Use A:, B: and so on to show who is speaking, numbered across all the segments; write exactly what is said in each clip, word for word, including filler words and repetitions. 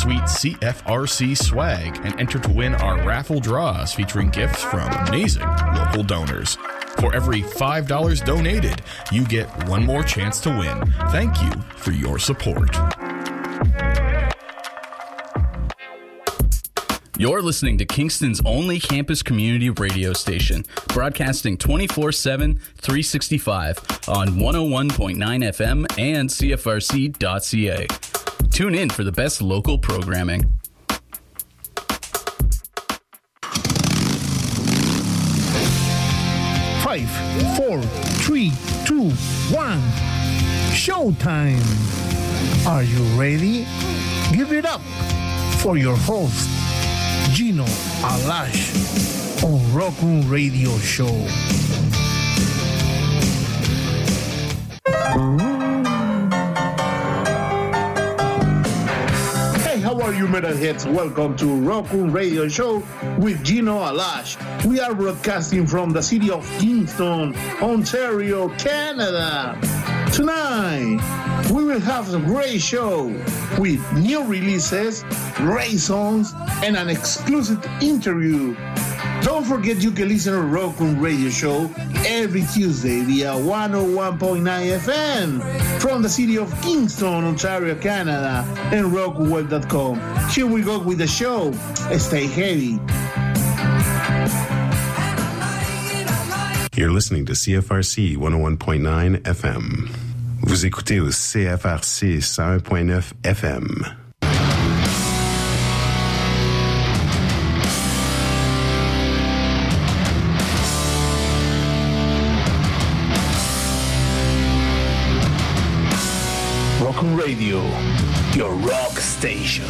A: sweet C F R C swag and enter to win our raffle draws featuring gifts from amazing local donors. For every five dollars donated, you get one more chance to win. Thank you for your support.
B: You're listening to Kingston's only campus community radio station, broadcasting twenty-four seven, three sixty-five on one oh one point nine F M and C F R C dot C A. Tune in for the best local programming.
C: Five, four, three, two, one. Showtime! Are you ready? Give it up for your host, Gino Alash, on Rock'n'Roll Radio Show. Hey, how are you, metalheads? Welcome to Rock'n'Roll Radio Show with Gino Alash. We are broadcasting from the city of Kingston, Ontario, Canada. Tonight, we will have a great show with new releases, great songs, and an exclusive interview. Don't forget you can listen to Rock'n'Roll Radio Show every Tuesday via one oh one point nine F M from the city of Kingston, Ontario, Canada, and rock web dot com. Here we go with the show. Stay heavy.
D: You're listening to C F R C one oh one point nine F M. Vous écoutez au C F R C one oh one point nine F M.
C: Rock'n'Roll Radio, your rock station.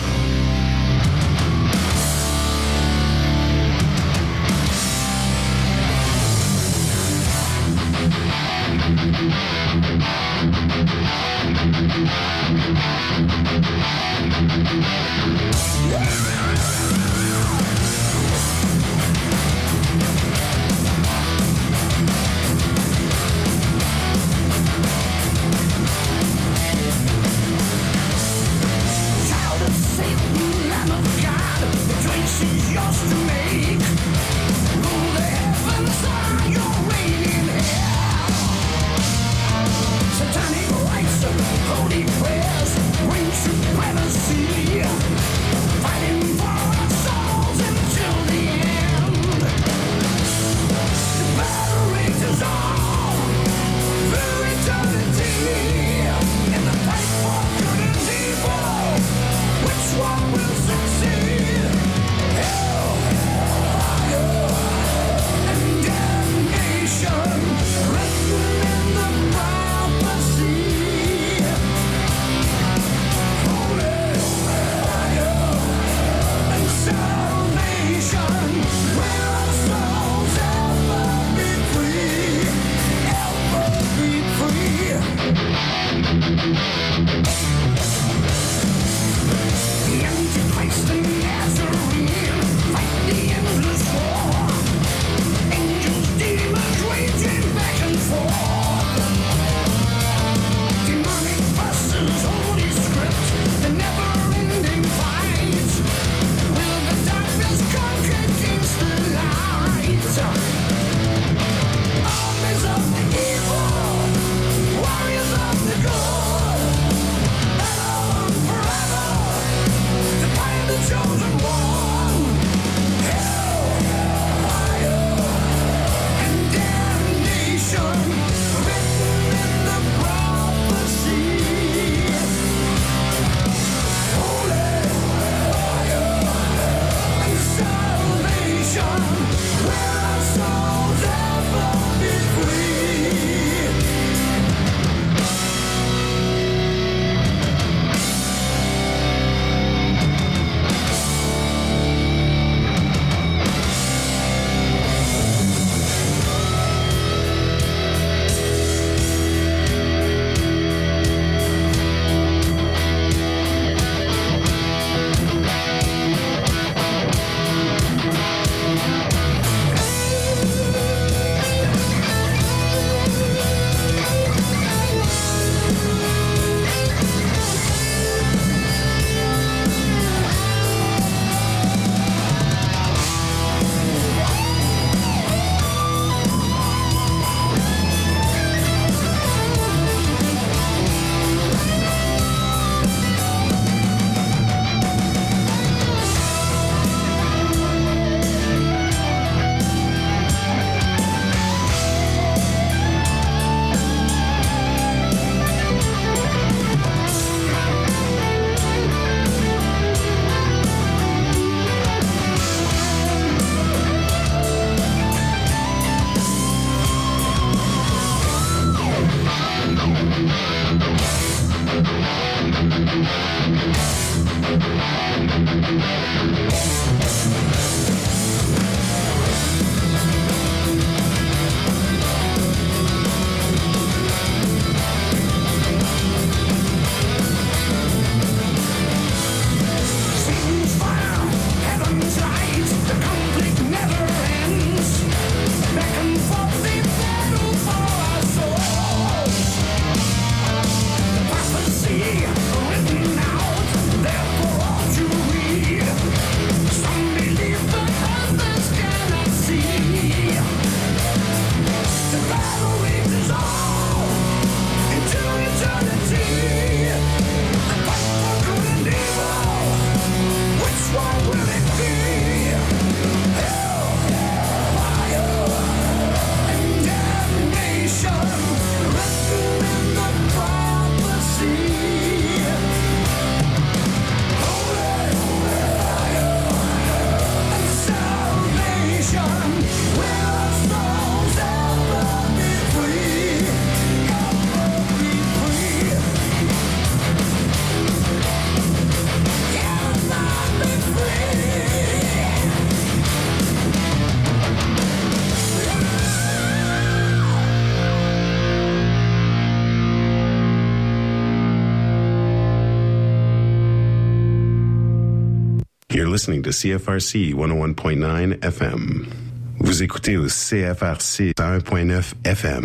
D: Listening to C F R C one oh one point nine F M. Vous écoutez au C F R C cent un point neuf F M.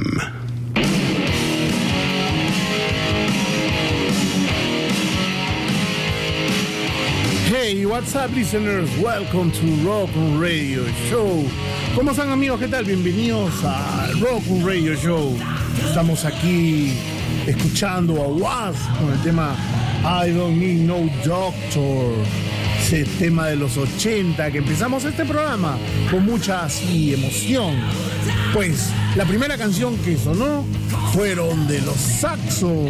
C: Hey, what's up, listeners? Welcome to Rock Radio Show. ¿Cómo están, amigos? ¿Qué tal? Bienvenidos a Rock Radio Show. Estamos aquí escuchando a Was con el tema I Don't Need No Doctor. Ese tema de los ochenta, que empezamos este programa con mucha así emoción. Pues la primera canción que sonó fueron de los Saxon.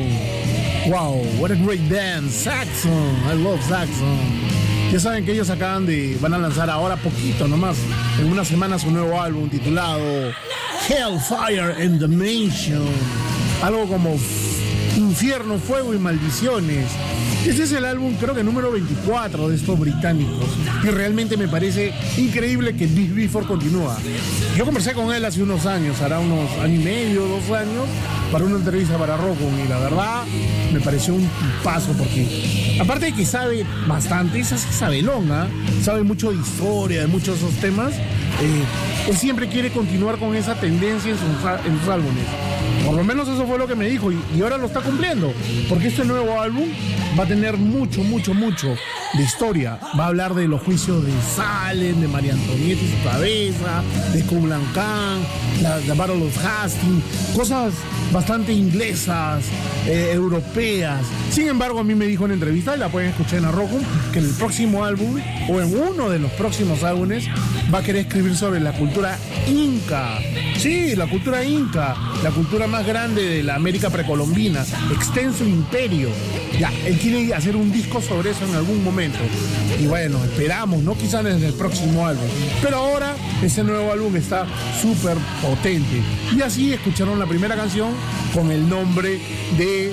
C: Wow, what a great band, Saxon. I love Saxon. Ya saben que ellos acaban de, van a lanzar ahora poquito nomás, en unas semanas, un nuevo álbum titulado Hellfire and Damnation. Algo como Infierno, Fuego y Maldiciones. Este es el álbum, creo que número veinticuatro de estos británicos, y realmente me parece increíble que Big Bifford continúa. Yo conversé con él hace unos años, hará unos año y medio, dos años, para una entrevista para Rockon, y la verdad me pareció un tipazo, porque aparte de que sabe bastante, es así sabelón, ¿eh? Sabe mucho de historia, de muchos de esos temas, eh, él siempre quiere continuar con esa tendencia en sus, en sus álbumes. Por lo menos eso fue lo que me dijo, y, y ahora lo está cumpliendo, porque este nuevo álbum va a tener mucho, mucho, mucho de historia. Va a hablar de los juicios de Salem, de María Antonieta y su cabeza, de Kublan Khan, la, la Battle of Hastings, cosas bastante inglesas, eh, europeas. Sin embargo, a mí me dijo en entrevista, y la pueden escuchar en Arrokum, que en el próximo álbum, o en uno de los próximos álbumes, va a querer escribir sobre la cultura inca. Sí, la cultura inca, la cultura más grande de la América precolombina, extenso imperio. Ya, él quiere hacer un disco sobre eso en algún momento. Y bueno, esperamos, ¿no? Quizás en el próximo álbum. Pero ahora ese nuevo álbum está súper potente. Y así escucharon la primera canción con el nombre de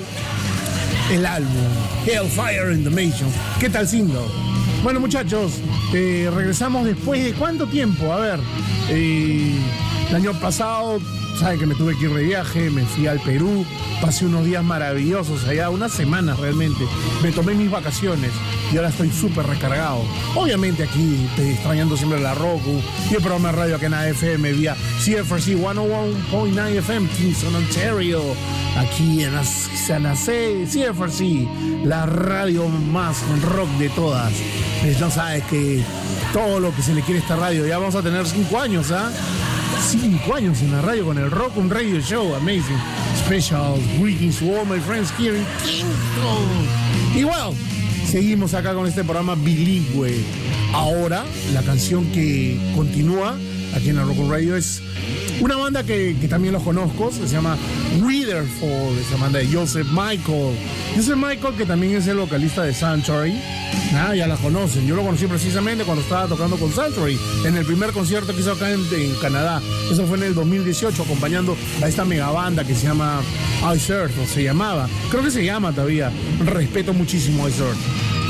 C: el álbum, Hellfire and Damnation. ¿Qué tal, Sindo? Bueno, muchachos, eh, regresamos después de ¿cuánto tiempo? A ver, eh, el año pasado, saben que me tuve que ir de viaje, me fui al Perú, pasé unos días maravillosos allá, unas semanas realmente, me tomé mis vacaciones y ahora estoy súper recargado. Obviamente aquí, extrañando siempre la Roku y el programa de radio acá en A F M vía C F R C ciento uno punto nueve F M, Kingston, Ontario, aquí en la, en la C, C F R C, la radio más rock de todas. No sabes que todo lo que se le quiere a esta radio, ya vamos a tener cinco años, ¿ah? ¿eh? Cinco años en la radio con el Rock un Radio Show, amazing. Special greetings to all my friends here in Kingston. Y bueno, seguimos acá con este programa bilingüe. Ahora, la canción que continúa aquí en la Rock un Radio es una banda que, que también los conozco, se llama Witherfall, esa banda de Joseph Michael. Joseph Michael, que también es el vocalista de Sanctuary. Ah, ya la conocen. Yo lo conocí precisamente cuando estaba tocando con Sanctuary en el primer concierto que hizo acá en, en Canadá. Eso fue en el dos mil dieciocho, acompañando a esta mega banda que se llama Ice Earth, o se llamaba. Creo que se llama todavía. Respeto muchísimo a Ice Earth.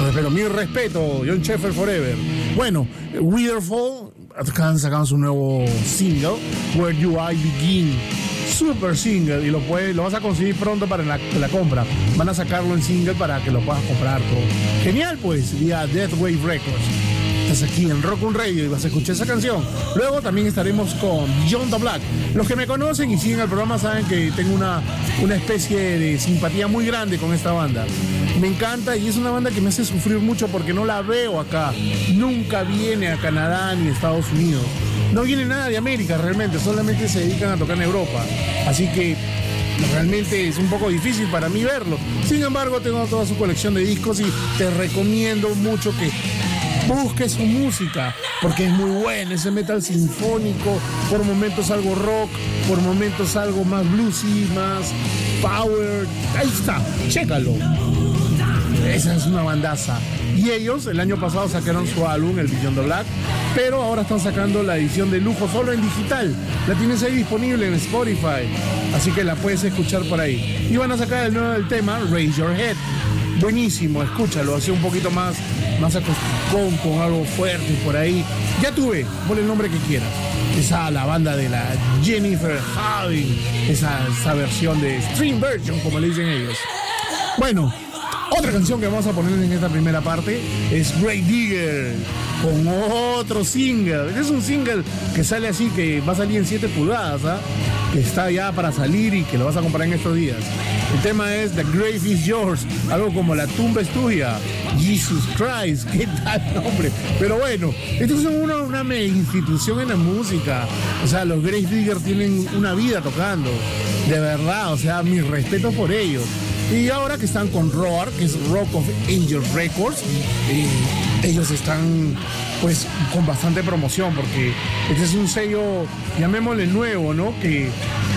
E: Pero mi respeto, John Sheffer Forever. Bueno, Witherfall acaban sacando su nuevo single, Where You I Begin. Super single, y lo puedes, lo vas a conseguir pronto para la, la compra. Van a sacarlo en single para que lo puedas comprar todo. Genial, pues, vía Death Wave Records. Estás aquí en Rock on Radio y vas a escuchar esa canción. Luego también estaremos con Beyond the Black. Los que me conocen y siguen el programa saben que tengo una, una especie de simpatía muy grande con esta banda. Me encanta y es una banda que me hace sufrir mucho porque no la veo acá. Nunca viene a Canadá ni a Estados Unidos. No viene nada de América realmente, solamente se dedican a tocar en Europa. Así que realmente es un poco difícil para mí verlo. Sin embargo, tengo toda su colección de discos y te recomiendo mucho que busques su música, porque es muy buena, ese metal sinfónico, por momentos algo rock, por momentos algo más bluesy, más power. Ahí está, chécalo. Esa es una bandaza. Y ellos el año pasado sacaron su álbum, el Beyond the Black, pero ahora están sacando la edición de lujo solo en digital. La tienes ahí disponible en Spotify, así que la puedes escuchar por ahí. Y van a sacar el nuevo del tema, Raise Your Head. Buenísimo, escúchalo, así un poquito más, más acostumbrado, con algo fuerte por ahí. Ya tuve, ponle el nombre que quieras. Esa la banda de la Jennifer Hudson, esa, esa versión de Stream Version, como le dicen ellos. Bueno, otra canción que vamos a poner en esta primera parte es Grave Digger, con otro single. Este es un single que sale así, que va a salir en siete pulgadas, ¿ah? Que está ya para salir y que lo vas a comprar en estos días. El tema es The Grave Is Yours, algo como La tumba es tuya. Jesus Christ, qué tal nombre. Pero bueno, esto es una, una mega institución en la música. O sea, los Grave Diggers tienen una vida tocando, de verdad, o sea, mis respetos por ellos. Y ahora que están con Roar, que es Rock of Angels Records, eh, ellos están pues con bastante promoción, porque este es un sello, llamémosle nuevo, ¿no? Que,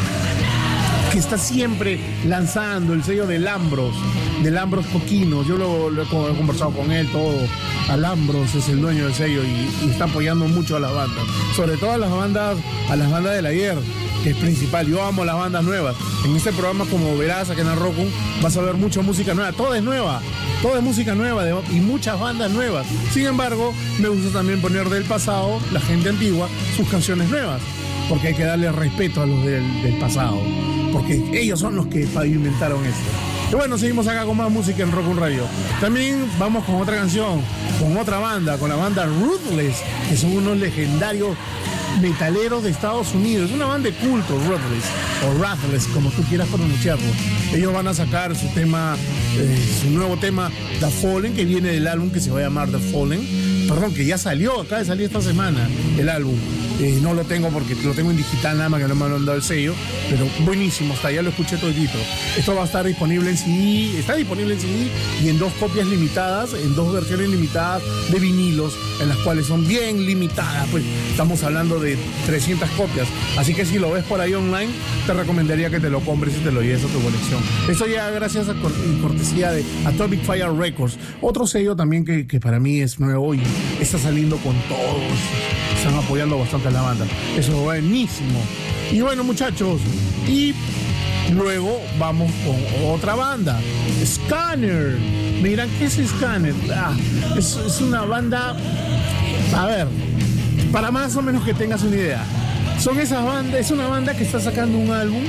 E: que está siempre lanzando el sello de Lambros, de Lambros Coquinos. Yo lo, lo he conversado con él todo. Alambros es el dueño del sello y, y está apoyando mucho a las bandas, sobre todo a las bandas, a las bandas del ayer, que es principal. Yo amo las bandas nuevas. En este programa, como verás aquí en el Roku, vas a ver mucha música nueva. Todo es nueva, todo es música nueva de, y muchas bandas nuevas. Sin embargo, me gusta también poner del pasado, la gente antigua, sus canciones nuevas, porque hay que darle respeto a los del, del pasado, porque ellos son los que pavimentaron esto. Y bueno, seguimos acá con más música en Rock on Radio. También vamos con otra canción, con otra banda, con la banda Ruthless, que son unos legendarios metaleros de Estados Unidos. Es una banda de culto, Ruthless, o Ruthless, como tú quieras pronunciarlo. Ellos van a sacar su tema, eh, su nuevo tema, The Fallen, que viene del álbum que se va a llamar The Fallen. Perdón, que ya salió, acaba de salir esta semana el álbum. Eh, no lo tengo porque lo tengo en digital nada más, que no me han dado el sello, pero buenísimo, está, ya lo escuché todito. Esto va a estar disponible en C D, está disponible en C D y en dos copias limitadas, en dos versiones limitadas de vinilos, en las cuales son bien limitadas, pues estamos hablando de trescientas copias, así que si lo ves por ahí online, te recomendaría que te lo compres y te lo lleves a tu colección. Esto ya gracias a cort- cortesía de Atomic Fire Records, otro sello también que, que para mí es nuevo y está saliendo con todos. Están apoyando bastante a la banda. Eso es buenísimo. Y bueno, muchachos, y luego vamos con otra banda, Scanner. Me dirán, ¿qué es Scanner? Ah, es, es una banda, a ver, para más o menos que tengas una idea. Son esas bandas, es una banda que está sacando un álbum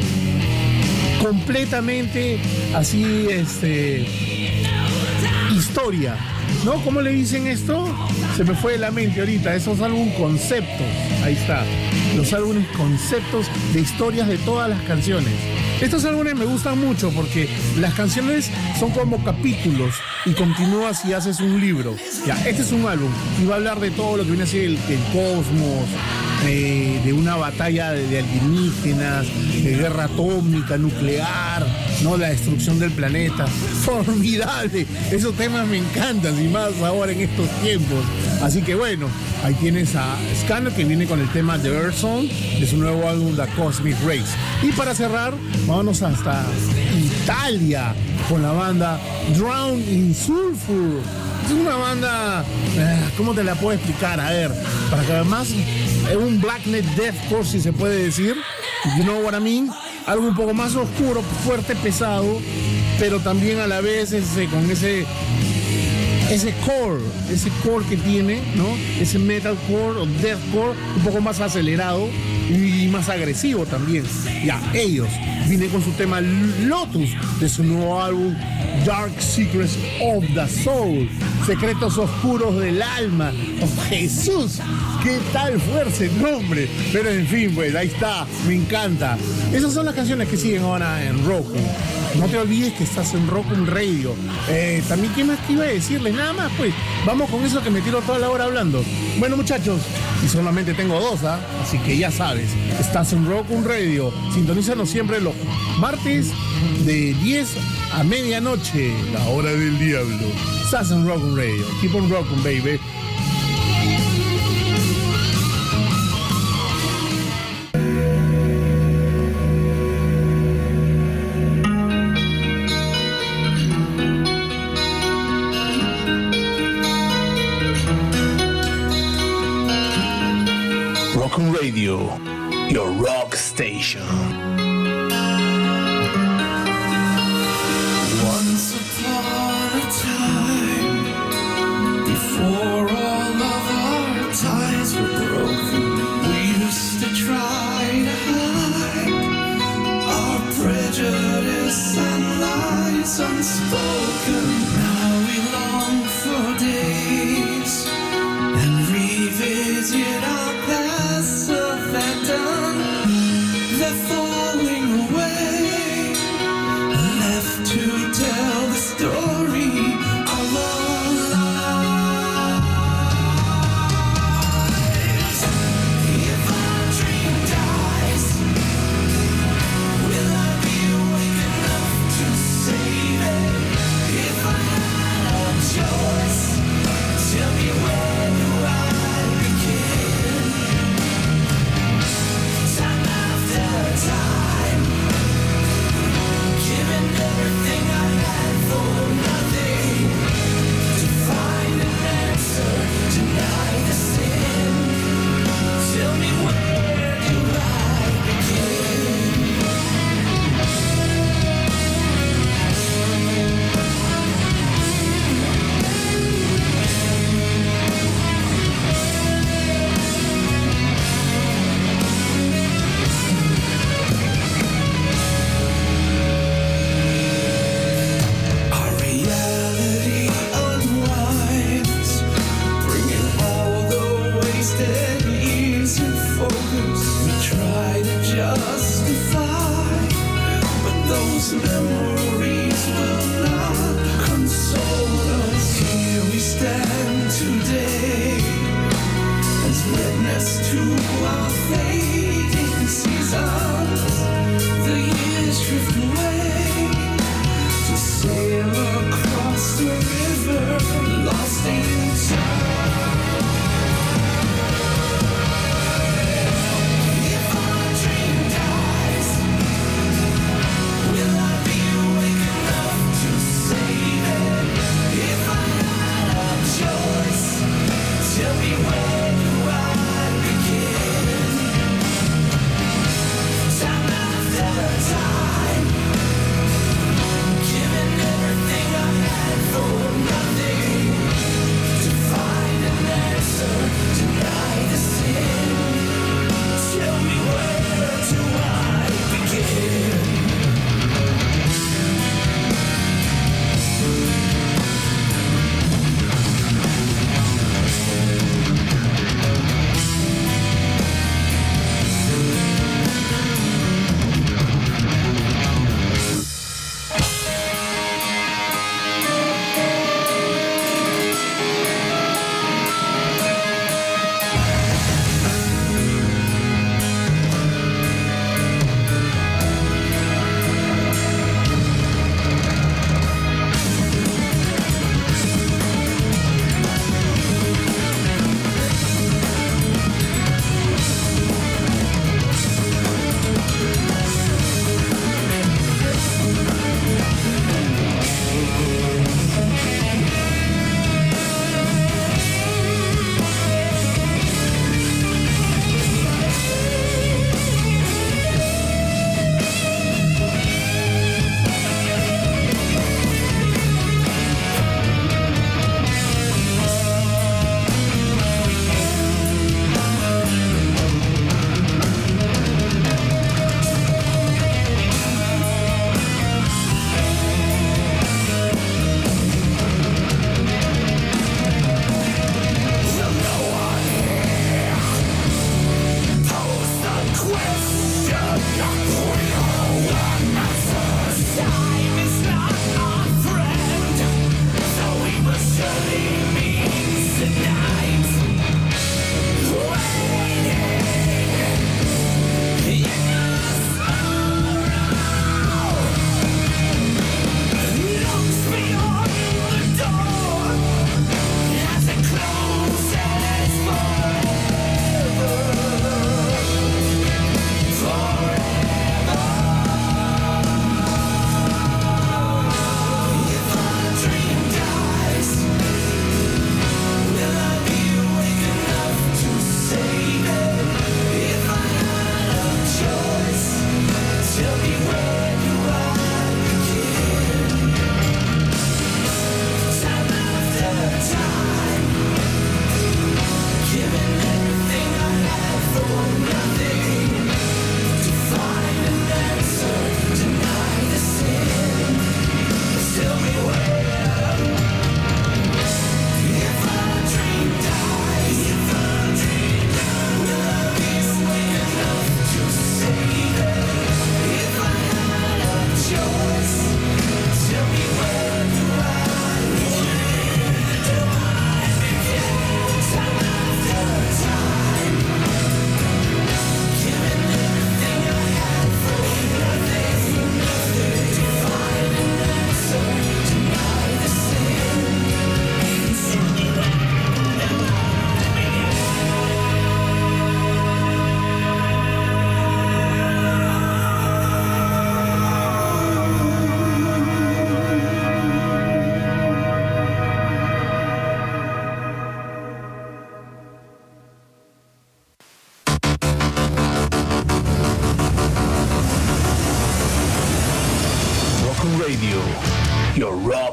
E: completamente así, este, historia. ¿No? ¿Cómo le dicen esto? Se me fue de la mente ahorita. Esos álbumes conceptos. Ahí está. Los álbumes conceptos de historias de todas las canciones. Estos álbumes me gustan mucho porque las canciones son como capítulos y continúas y haces un libro. Ya, este es un álbum y va a hablar de todo lo que viene a ser el, el cosmos, eh, de una batalla de, de alienígenas, de guerra atómica, nuclear, ¿no? La destrucción del planeta. Formidable. Esos temas me encantan y más ahora en estos tiempos. Así que bueno, ahí tienes a Scanner, que viene con el tema The Earth Song de su nuevo álbum The Cosmic Race. Y para cerrar, vámonos hasta Italia con la banda Drown in Sulfur. Es una banda, ¿cómo te la puedo explicar? A ver, para que además es un blacknet deathcore, si se puede decir. You know what I mean? Algo un poco más oscuro, fuerte, pesado, pero también a la vez ese, con ese ese core, ese core que tiene, ¿no? Ese metalcore o deathcore un poco más acelerado y más agresivo también. Ya, ellos vienen con su tema Lotus de su nuevo álbum Dark Secrets of the Soul, Secretos Oscuros del Alma. ¡Oh, Jesús! ¿Qué tal fuerza el nombre? Pero en fin, pues ahí está, me encanta. Esas son las canciones que siguen ahora en Roku. No te olvides que estás en Roku Radio. Eh, también, ¿qué más te iba a decirles? Nada más, pues, vamos con eso que me tiro toda la hora hablando. Bueno, muchachos, y solamente tengo dos, ¿ah? Así que ya sabes, estás en Roku Radio. Sintonízanos siempre los martes de diez a medianoche, la hora del diablo. Estás en Roku Radio. Keep on rocking, baby.
C: Radio, your rock station.
F: Once upon a time, before all of our ties were broken, we used to try to hide our prejudice and lies unspoken. Now we long for days and revisit our past. They're falling away, left to tell the story of our lives. If our dream dies, will I be awake enough to save it? If I had a choice, tell me where do I begin? Time after time, giving everything I had for nothing, to find an answer, deny the sin. Tell me where do I begin? Our reality unwinds, bringing all the wasted years in focus. We try to justify, but those memories will not console us. Here we stand today, as witness to our fading seasons. The years drift away to sail across the river, lost in time. If our dream dies, will I be awake enough to save it? If I had a choice, tell me where do I begin? Time after time,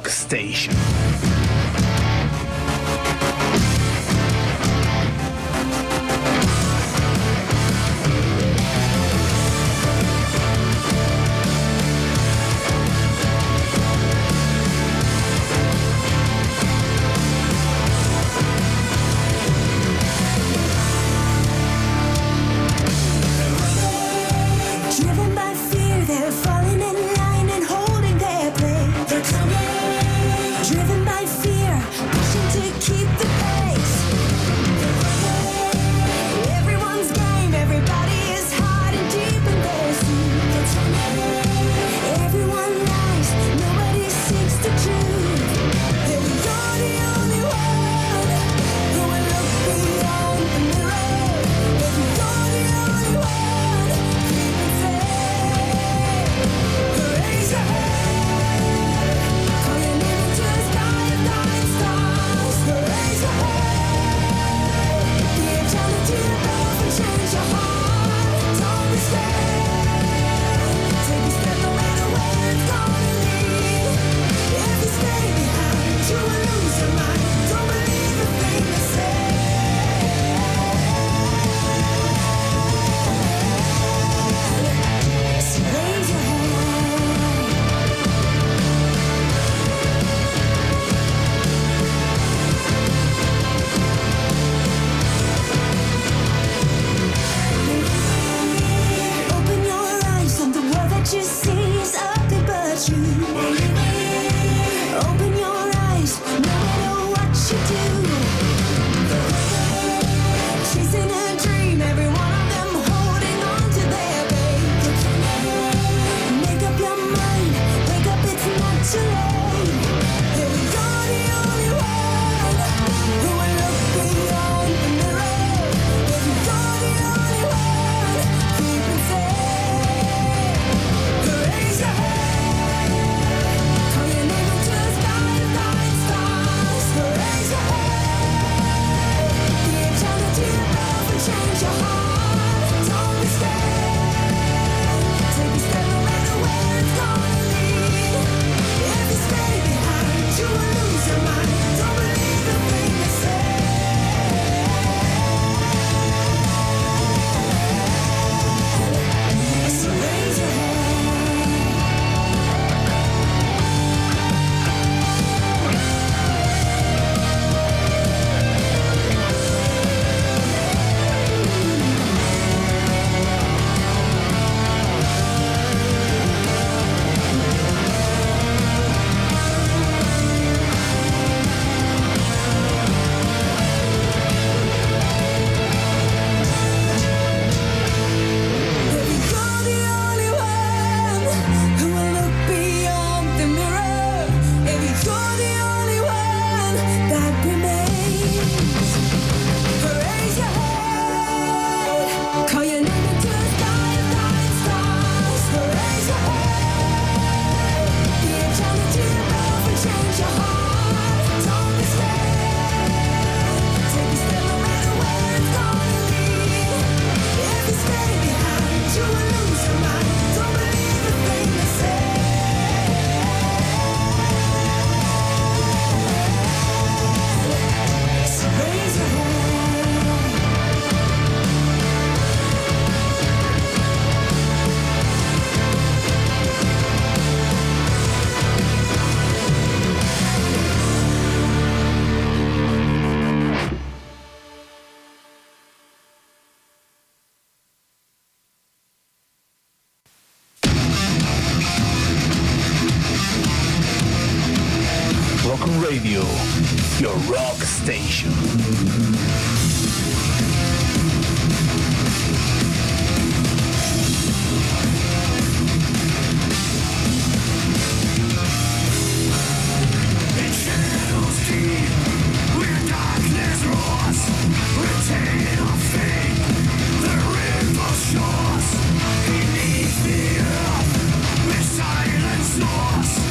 C: Rock Station.
F: Driven by fear, they're falling in line and holding their place. They're coming. Driven by fear, pushing to keep the pace. Everyone's game, everybody is hard and deep in their seat. They're coming. Everyone lies, nobody seeks the truth. That you're the only one who will look beyond the mirror. That you're the only one. Raise your head, call your name into the sky of dying stars. Raise your head, the eternity above will change your heart. Don't be scared, take a step no matter where it's gonna lead. If you stay behind, you will lose your mind. Don't believe a thing they say. So raise your head. Open your eyes, and the world that you see is ugly but true. Open your eyes, no matter what you do. Chasing a dream, every one of them holding on to their faith. Make up your mind, wake up, it's not too late. That you're the only one who will look beyond the mirror. That you're the only one keeping faith. Raise your head, call your name into the sky of dying stars. Raise your head, the eternity above will change your heart. Don't be scared, take a step no matter where it's gonna lead. If you stay behind, you will lose your mind. Don't believe the thing they say. So raise your head. You're the only one who will look beyond the mirror. If you're the only one that remains. Raise your head, call your name into the sky of dying stars. Raise your head, the eternity above will change your heart. Don't be scared, take a step no matter where it's gonna lead. If you stay behind, you will lose your mind. Don't believe a thing they say. So raise your head.
C: Rock Radio, your rock station.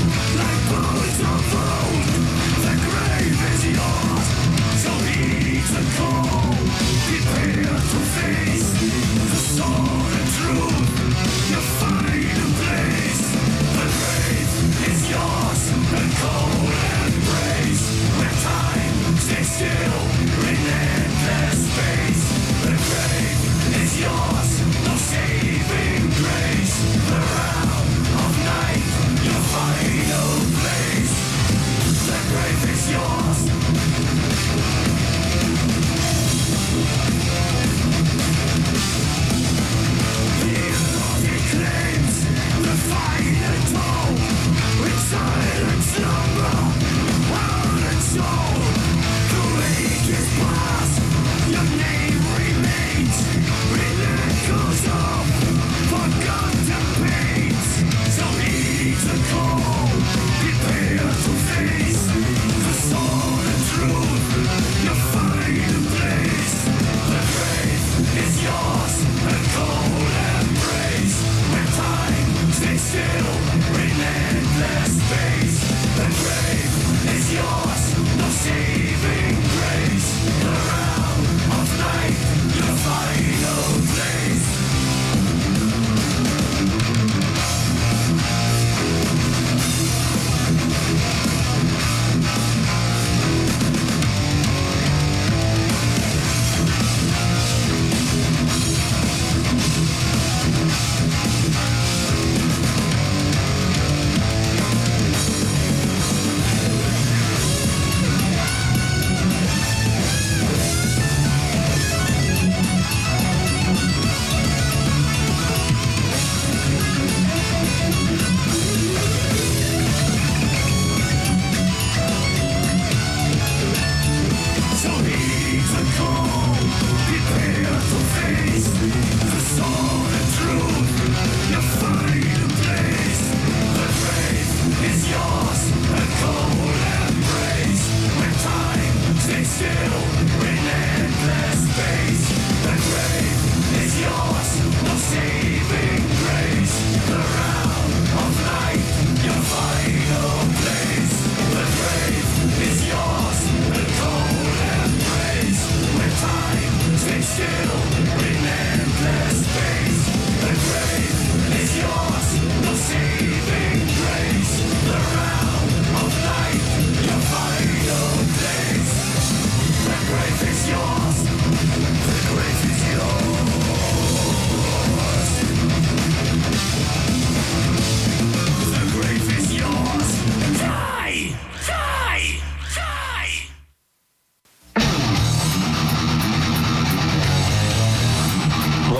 F: Like birds of old, the grave is yours. So eat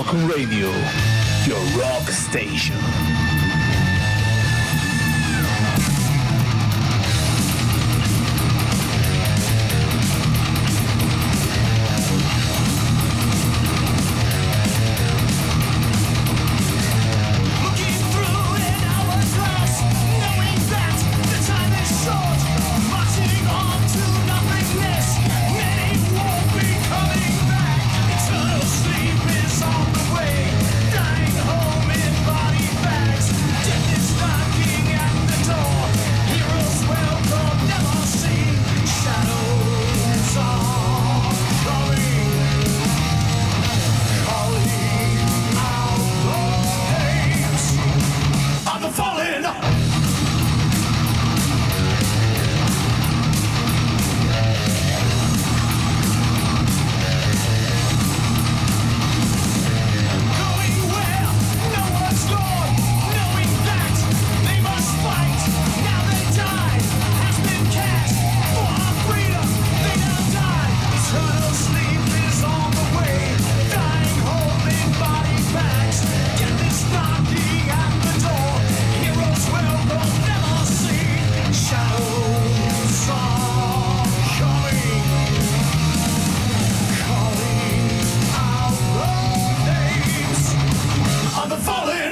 C: Rockin' Radio, your rock station.
F: Looking through an hourglass, knowing that the time is short, marching on to nothingness. Many won't be coming back. Eternal sleep is on the way, dying home in body bags. Death is knocking at the door. Heroes welcome, never seen. Shadows are coming, calling out the names of the fallen. Going where no one's gone, knowing that they must fight. Now they die has been cast for our freedom. They now die. Eternal sleep is on the way, dying home in body bags. Death is knocking at the door. Heroes welcome, never seen. Shadows are coming, calling out the names of the fallen.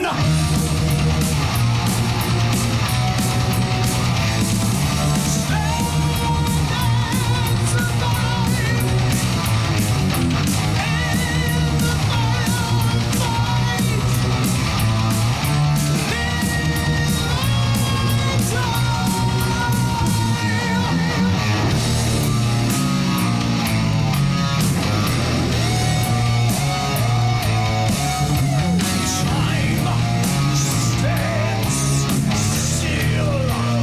F: Time stands still.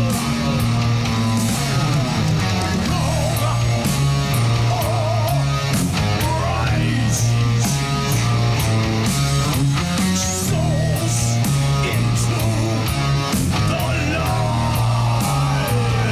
F: Souls into the light.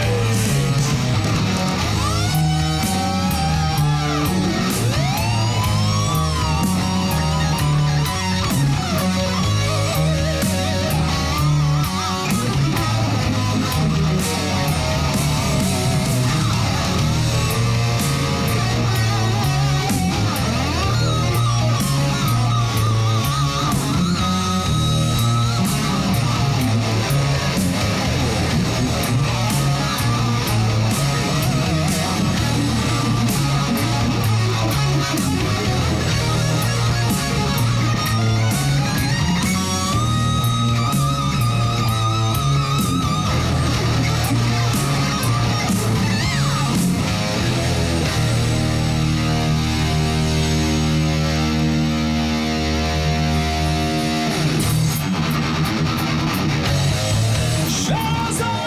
F: Shadows are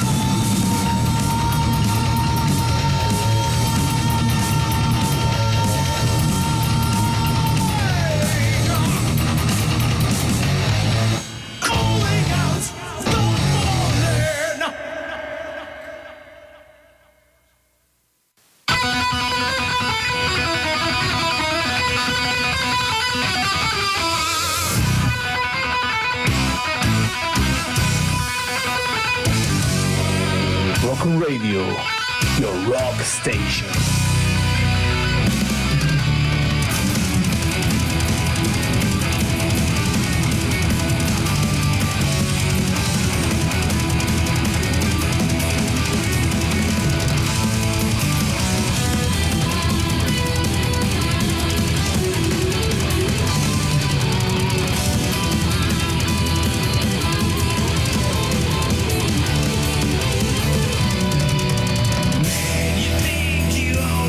F: calling out the fallen.
C: Rockin' Radio, your rock station.
F: You think you own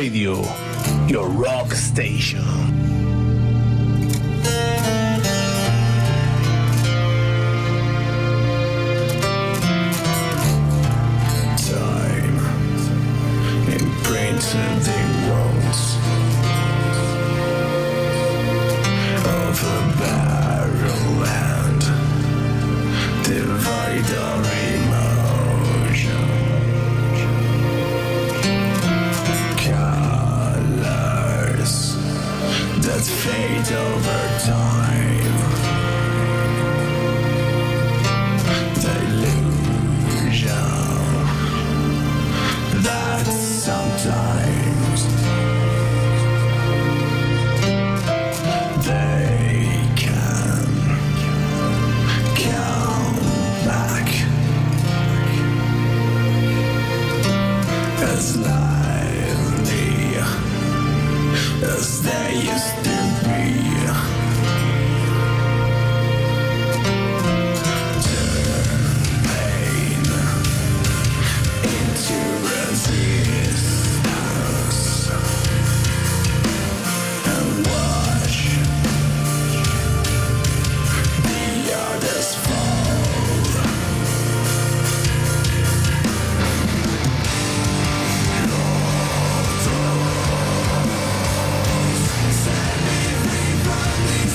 C: Radio, your rock station.
F: Time imprinted the wounds of a barren land. Divide our emotion. Colors that fade over time. Delusion that sometimes they can come back as lively as they used to be. Turn pain into resistance and watch the others fall. Set me free from these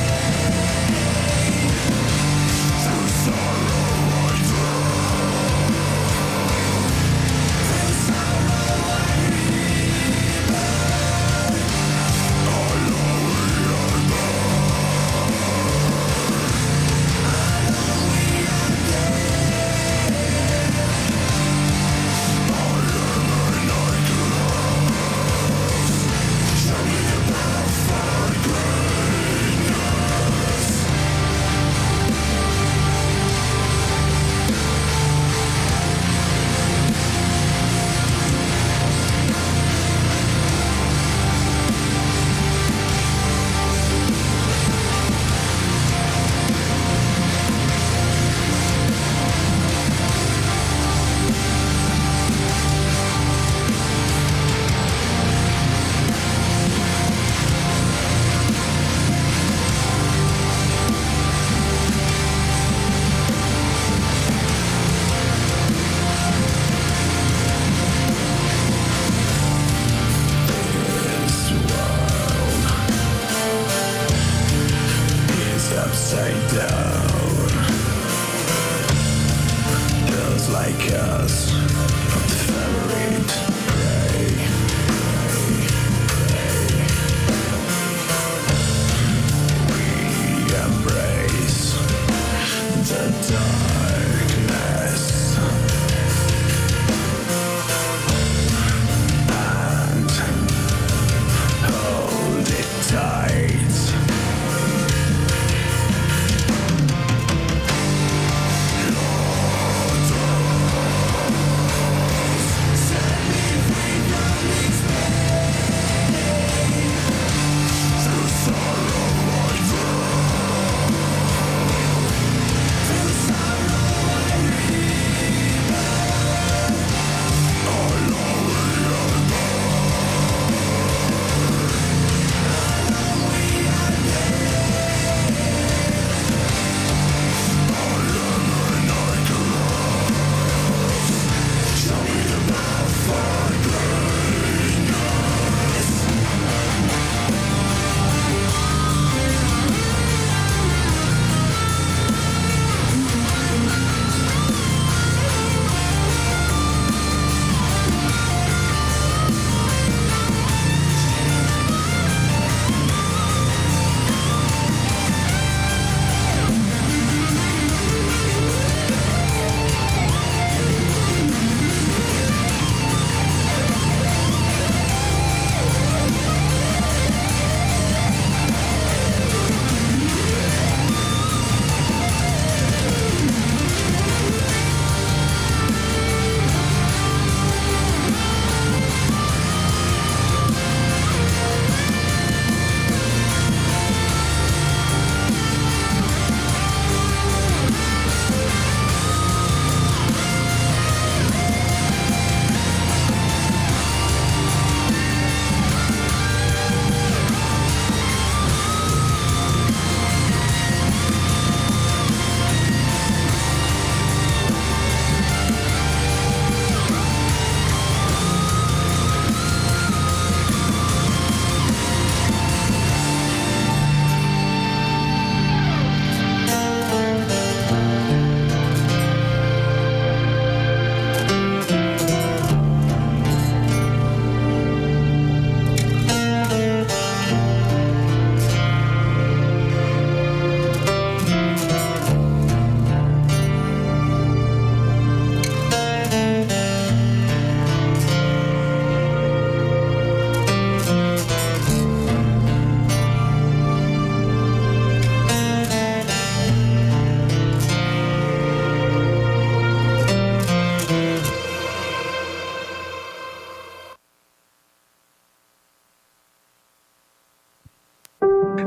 F: pain. Through sorrow I drown. Through sorrow I remain. All over your This world is upside down. Those like us are the favorite prey. We embrace the darkness and hold it tight. Lord,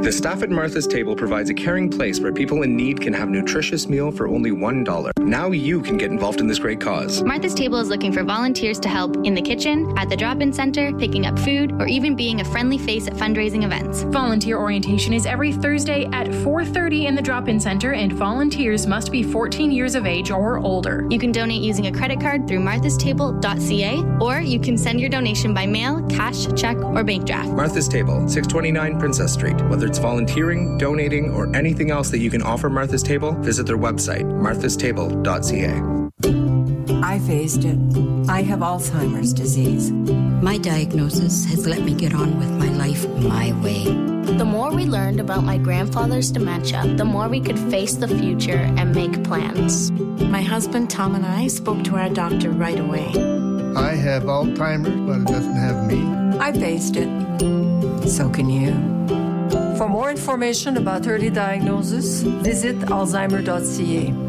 G: The staff at Martha's Table provides a caring place where people in need can have a nutritious meal for only one dollar. Now you can get involved in this great cause.
H: Martha's Table is looking for volunteers to help in the kitchen, at the drop-in center, picking up food, or even being a friendly face at fundraising events.
I: Volunteer orientation is every Thursday at four thirty in the drop-in center, and volunteers must be fourteen years of age or older.
H: You can donate using a credit card through marthas table dot c a, or you can send your donation by mail, cash, check, or bank draft.
G: Martha's Table, six twenty-nine Princess Street. Whether it's volunteering, donating, or anything else that you can offer Martha's Table, visit their website, marthas table dot c a.
J: I faced it. I have Alzheimer's disease.
K: My diagnosis has let me get on with my life my way.
L: The more we learned about my grandfather's dementia, the more we could face the future and make plans.
J: My husband Tom and I spoke to our doctor right away.
M: I have Alzheimer's, but it doesn't have me.
J: I faced it. So can you.
N: For more information about early diagnosis, visit alzheimer dot c a.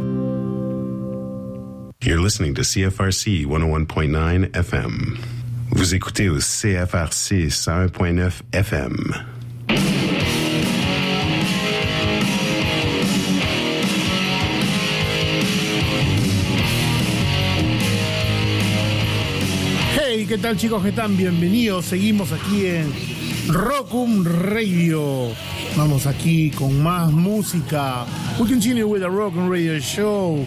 D: You're listening to C F R C one oh one point nine F M. Vous écoutez au C F R C cent un point neuf F M.
E: Hey, ¿qué tal, chicos? ¿Qué tal? Bienvenidos. Seguimos aquí en Rock'em Radio. Vamos aquí con más música. We continue with the Rock'em Radio show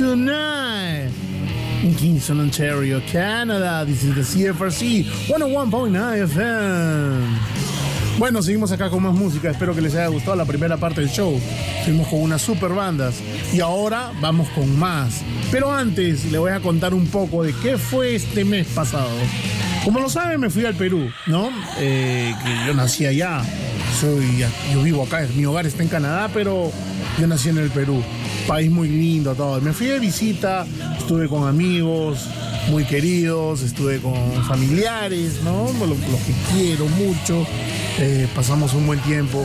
E: tonight in Kingston, Ontario, Canada. This is the C F R C one oh one point nine F M. Bueno, seguimos acá con más música. Espero que les haya gustado la primera parte del show. Fuimos con unas super bandas y ahora vamos con más. Pero antes les voy a contar un poco de qué fue este mes pasado. Como lo saben, me fui al Perú, ¿no? Eh, que yo nací allá. Soy, yo vivo acá, mi hogar está en Canadá, pero yo nací en el Perú. País muy lindo, todo. Me fui de visita, estuve con amigos muy queridos, estuve con familiares, ¿no? Los, los que quiero mucho. Eh, pasamos un buen tiempo.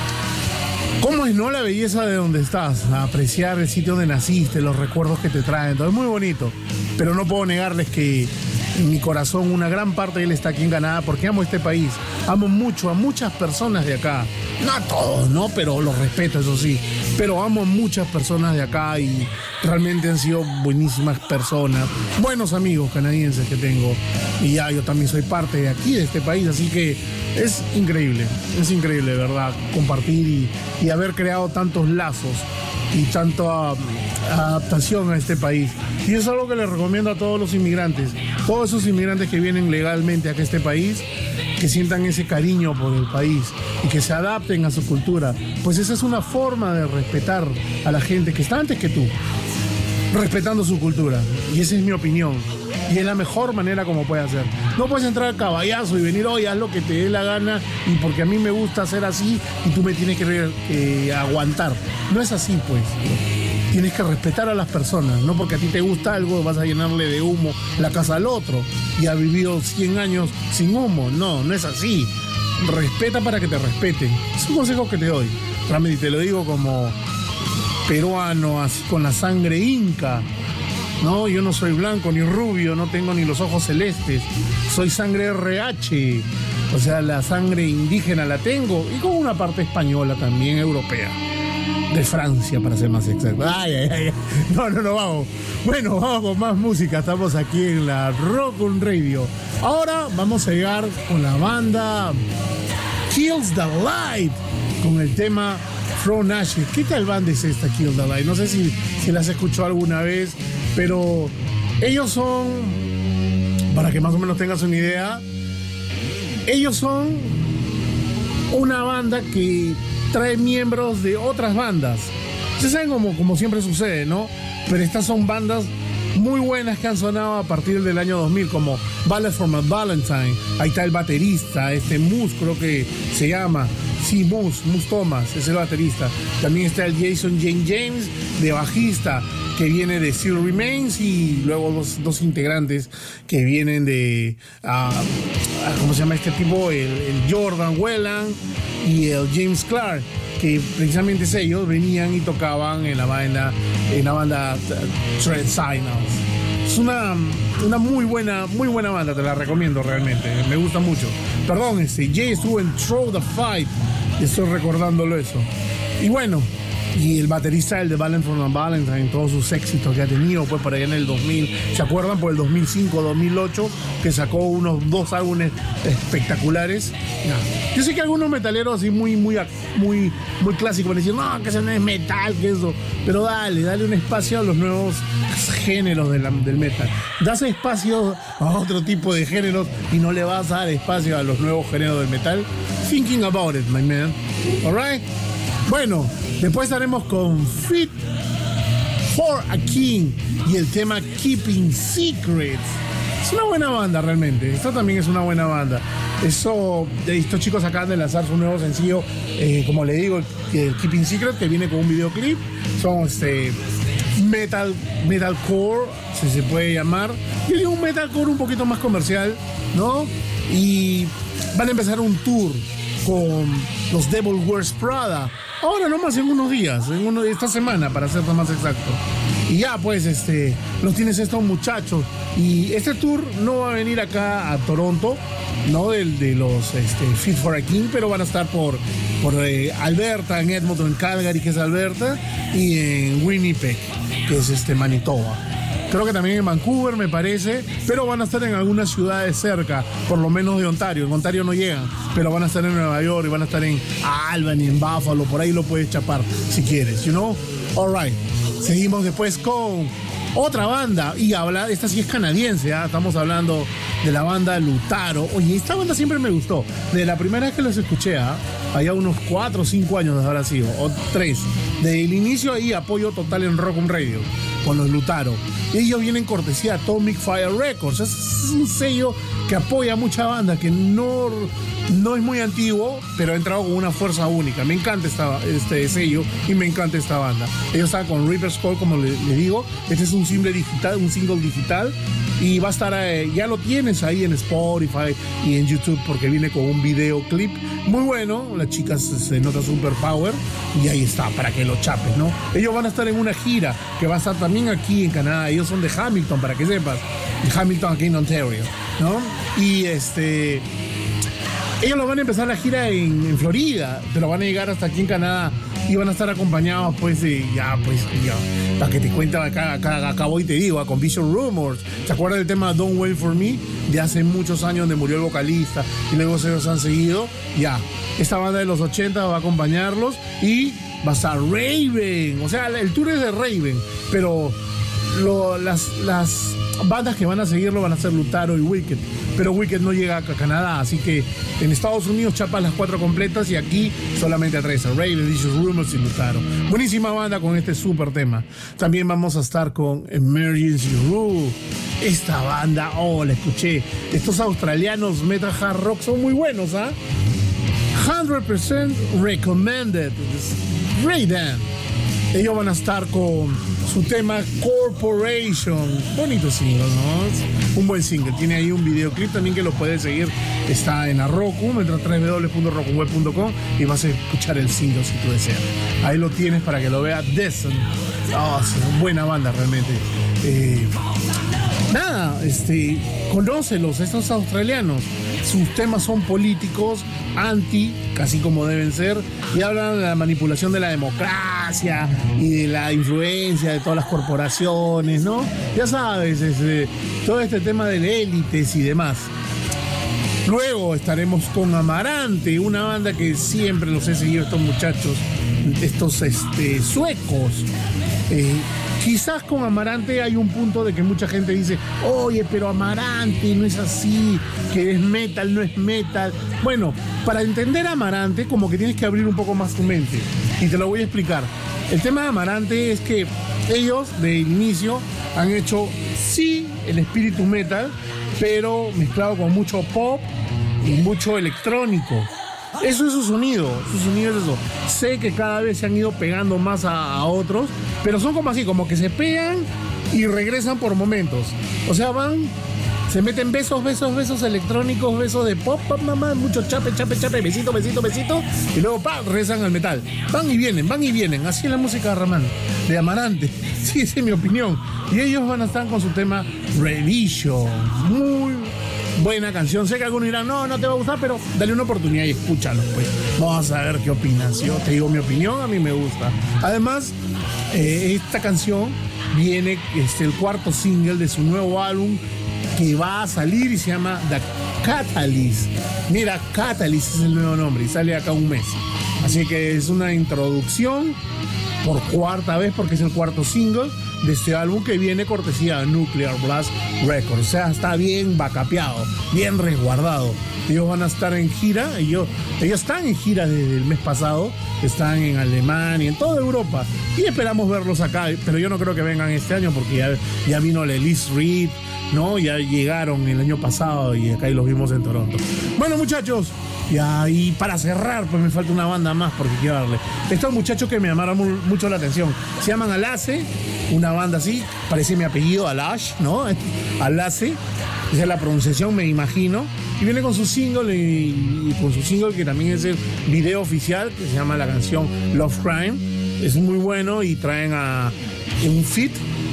E: ¿Cómo es, no? La belleza de donde estás, apreciar el sitio donde naciste, los recuerdos que te traen, todo es muy bonito. Pero no puedo negarles que en mi corazón una gran parte de él está aquí en Canadá porque amo este país. Amo mucho a muchas personas de acá. No a todos, ¿no? Pero los respeto, eso sí. Pero amo a muchas personas de acá y realmente han sido buenísimas personas. Buenos amigos canadienses que tengo. Y ya yo también soy parte de aquí, de este país. Así que es increíble. Es increíble, de verdad, compartir y, y haber creado tantos lazos y tanta uh, adaptación a este país. Y eso es algo que les recomiendo a todos los inmigrantes. Todos esos inmigrantes que vienen legalmente acá a este país, que sientan ese cariño por el país y que se adapten a su cultura. Pues esa es una forma de respetar a la gente que está antes que tú, respetando su cultura. Y esa es mi opinión. Y es la mejor manera como puedes hacer. No puedes entrar al caballazo y venir, hoy haz lo que te dé la gana y porque a mí me gusta hacer así y tú me tienes que eh, aguantar. No es así, pues. Tienes que respetar a las personas. No porque a ti te gusta algo vas a llenarle de humo la casa al otro y ha vivido cien años sin humo. No, no es así. Respeta para que te respeten. Es un consejo que te doy. Realmente te lo digo como peruano, así con la sangre inca. No, yo no soy blanco ni rubio, no tengo ni los ojos celestes. Soy sangre R H, o sea, la sangre indígena la tengo y con una parte española también, europea. De Francia, para ser más exacto. Ay, ay, ay. No, no, no, vamos. Bueno, vamos con más música. Estamos aquí en la Rock'em Radio. Ahora vamos a llegar con la banda Kills the Light, con el tema From Ashes. ¿Qué tal banda es esta, Kills the Light? No sé si, si las escuchó alguna vez, pero ellos son, para que más o menos tengas una idea, ellos son una banda que trae miembros de otras bandas. Ustedes saben como, como siempre sucede, ¿no? Pero estas son bandas muy buenas que han sonado a partir del año dos mil, como Ballet from a Valentine. Ahí está el baterista, este Moose creo que se llama. Sí, Moose, Moose Thomas, es el baterista. También está el Jason Jane James, de bajista, que viene de Still Remains, y luego dos, dos integrantes que vienen de, uh, uh, ¿cómo se llama este tipo? El, el Jordan Whelan y el James Clark, que precisamente ellos venían y tocaban en la banda, en la banda uh, Tread Signals. Es una, una muy buena, muy buena banda, te la recomiendo realmente, me gusta mucho. Perdón, este, Jay estuvo en Throw the Fight, Estoy recordándolo eso. Y bueno, y el baterista, el de Valentine and Valentine, todos sus éxitos que ha tenido, pues por allá en el dos mil, ¿se acuerdan? Por el dos mil cinco, dos mil ocho, que sacó unos dos álbumes espectaculares. Ya. Yo sé que algunos metaleros así muy, muy, muy, muy clásicos van a decir, no, que eso no es metal, que eso. Pero dale, dale un espacio a los nuevos géneros de la, del metal. Das espacio a otro tipo de géneros y no le vas a dar espacio a los nuevos géneros del metal. Thinking about it, my man. Alright. Bueno, después estaremos con Fit for a King y el tema Keeping Secrets. Es una buena banda realmente. Esta también es una buena banda. Eso, estos chicos acaban de lanzar su nuevo sencillo, eh, como le digo, el Keeping Secrets, que viene con un videoclip. Son este metal, metalcore, si se puede llamar. Yo digo un metalcore un poquito más comercial, ¿no? Y van a empezar un tour con los Devil Wears Prada. Ahora nomás en unos días, en uno de esta semana, para ser más exacto. Y ya pues este los tienes estos muchachos. Y este tour no va a venir acá a Toronto, no de, de los este, Fit for a King, pero van a estar por, por eh, Alberta, en Edmonton, en Calgary, que es Alberta, y en Winnipeg, que es este Manitoba. Creo que también en Vancouver, me parece, pero van a estar en algunas ciudades cerca, por lo menos de Ontario. En Ontario no llegan, pero van a estar en Nueva York y van a estar en Albany, en Buffalo, por ahí lo puedes chapar si quieres, you know? All right. Seguimos después con otra banda, y habla, esta sí es canadiense, ¿eh? Estamos hablando de la banda Lutaro. Oye, esta banda siempre me gustó. De la primera vez que los escuché, ¿eh? Allá unos cuatro o cinco años habrá sido, o tres. Desde el inicio ahí apoyo total en Rock on Radio con los Lutaro. Ellos vienen cortesía Atomic Fire Records. Es un sello que apoya a mucha banda, que no, no es muy antiguo, pero ha entrado con una fuerza única. Me encanta esta, este sello y me encanta esta banda. Ellos están con Reaper's Call, como le, le digo. Este es un single digital, un single digital. Y va a estar, eh, ya lo tienes ahí en Spotify y en YouTube, porque viene con un videoclip muy bueno. La chica se, se nota super power y ahí está, para que lo chapes, ¿no? Ellos van a estar en una gira que va a estar también aquí en Canadá. Ellos son de Hamilton, para que sepas, de Hamilton, aquí en Ontario, ¿no? Y este, ellos lo van a empezar la gira en, en Florida, pero van a llegar hasta aquí en Canadá y van a estar acompañados, pues, de, ya, pues, ya, para que te cuente acá, acá, acá voy y te digo, con Vision Rumors. ¿Se acuerdan del tema Don't Wait For Me? De hace muchos años, donde murió el vocalista, y luego se los han seguido. Ya, esta banda de los ochenta va a acompañarlos, y va a estar Raven. O sea, el tour es de Raven, pero lo, las, las bandas que van a seguirlo van a ser Lutaro y Wicked. Pero Wicked no llega a Canadá, así que en Estados Unidos chapas las cuatro completas, y aquí solamente tres: Raven, Vicious Rumors y Lutaro. Buenísima banda con este súper tema. También vamos a estar con Emergency Rule. Esta banda, oh, la escuché. Estos australianos metal hard rock son muy buenos, ¿ah? ¿eh? cien por ciento recommended. Great band. Ellos van a estar con su tema Corporation. Bonito single, ¿no? Un buen single. Tiene ahí un videoclip también que lo puedes seguir. Está en Arroku, entra a doble u doble u doble u punto rock web punto com y vas a escuchar el single si tú deseas. Ahí lo tienes para que lo veas. Descent. Oh, es una buena banda realmente. Eh, nada, este, conócelos, estos australianos. Sus temas son políticos, anti, casi como deben ser, y hablan de la manipulación de la democracia y de la influencia de todas las corporaciones, ¿no? Ya sabes, este, todo este tema de élites y demás. Luego estaremos con Amarante, una banda que siempre los he seguido, estos muchachos, estos este, suecos. Eh, Quizás con Amarante hay un punto de que mucha gente dice, oye, pero Amarante no es así, que es metal, no es metal. Bueno, para entender a Amarante, como que tienes que abrir un poco más tu mente. Y te lo voy a explicar. El tema de Amarante es que ellos, de inicio, han hecho, sí, el espíritu metal, pero mezclado con mucho pop y mucho electrónico. Eso es su sonido, su sonido es eso. Sé que cada vez se han ido pegando más a, a otros, pero son como así, como que se pegan y regresan por momentos. O sea, van, se meten besos, besos, besos electrónicos, besos de pop, pop, mamá, mucho chape, chape, chape, besito, besito, besito, y luego pa, regresan al metal. Van y vienen, van y vienen. Así es la música de Ramán, de Amarante. Sí, esa es mi opinión. Y ellos van a estar con su tema Revision. Muy buena canción. Sé que algunos dirán, no, no te va a gustar, pero dale una oportunidad y escúchalo, pues. Vamos a ver qué opinas. Yo te digo mi opinión, a mí me gusta. Además, eh, esta canción viene, es el cuarto single de su nuevo álbum que va a salir y se llama The Catalyst. Mira, Catalyst es el nuevo nombre y sale acá un mes. Así que es una introducción por cuarta vez porque es el cuarto single de este álbum que viene cortesía de Nuclear Blast Records. O sea, está bien bacapeado, bien resguardado. Ellos van a estar en gira, ellos, ellos están en gira desde el mes pasado, están en Alemania, en toda Europa, y esperamos verlos acá, pero yo no creo que vengan este año porque ya, ya vino la Elise Reed, ¿no? Ya llegaron el año pasado y acá y los vimos en Toronto. Bueno, muchachos, ya, y para cerrar, pues me falta una banda más porque quiero darle. Estos muchachos que me llamaron mu- mucho la atención, se llaman Alace, una banda así, parece mi apellido, Alash, ¿no? Alace, esa es la pronunciación, me imagino. Y viene con su single, y, y con su single que también es el video oficial, que se llama la canción Love Crime. Es muy bueno y traen a un feat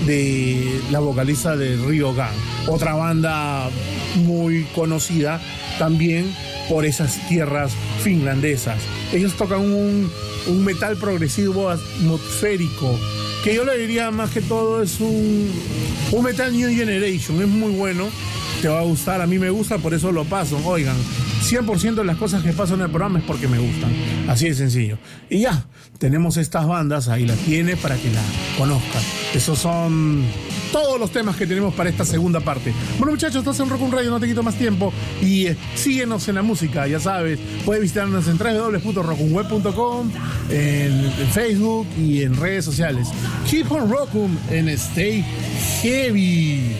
E: de la vocalista de Rio Gang, otra banda muy conocida también por esas tierras finlandesas. Ellos tocan un, un metal progresivo atmosférico, que yo le diría más que todo es un, un metal New Generation. Es muy bueno, te va a gustar, a mí me gusta, por eso lo paso. Oigan, cien por ciento de las cosas que paso en el programa es porque me gustan, así de sencillo. Y ya, tenemos estas bandas, ahí las tienes para que las conozcan. Esos son todos los temas que tenemos para esta segunda parte. Bueno, muchachos, estás en Rock on Radio, no te quito más tiempo. Y eh, síguenos en la música, ya sabes. Puedes visitarnos en doble u doble u doble u punto rock on web punto com, en, en Facebook y en redes sociales. Keep on rockin' and stay heavy.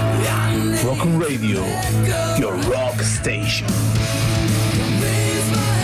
C: Radio, your rock station.
F: Raise my